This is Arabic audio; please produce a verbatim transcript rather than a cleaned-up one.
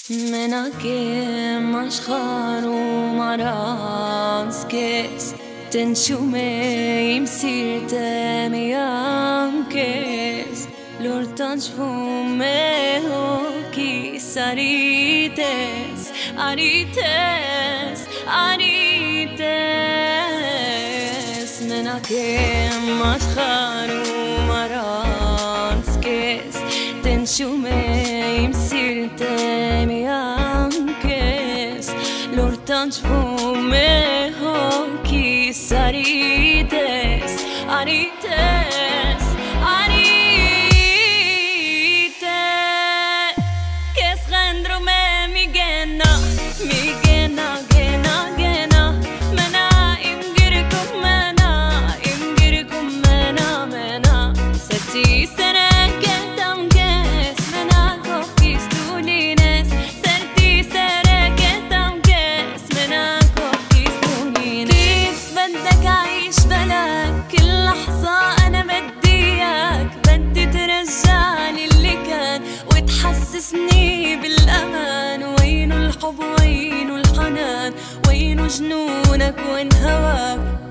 مناكي مشخارو مراس كيس تنشومي مسير تامي كيس لورتانش فومي كيس أريتس أريتس أريتس مناكي مشخارو مراس كيس تنشومي مسير تامي كيس لورتانش فومي كيس أريتس أريتس أريتس كيس غندرو ما ميجينا ميجينا جينا جينا منا إمجركم منا إمجركم منا منا ستي سنة كتم كيس منا كوكيس تولينس ستي سنة كتم كيس منا كوكيس تولينس كيف بدك أعيش بلاك كل لحظة أنا بديك بدي ترجعلي اللي كان وتحسسني بالأمان وينو الحب وينو الحنان وينو جنونك وين هواك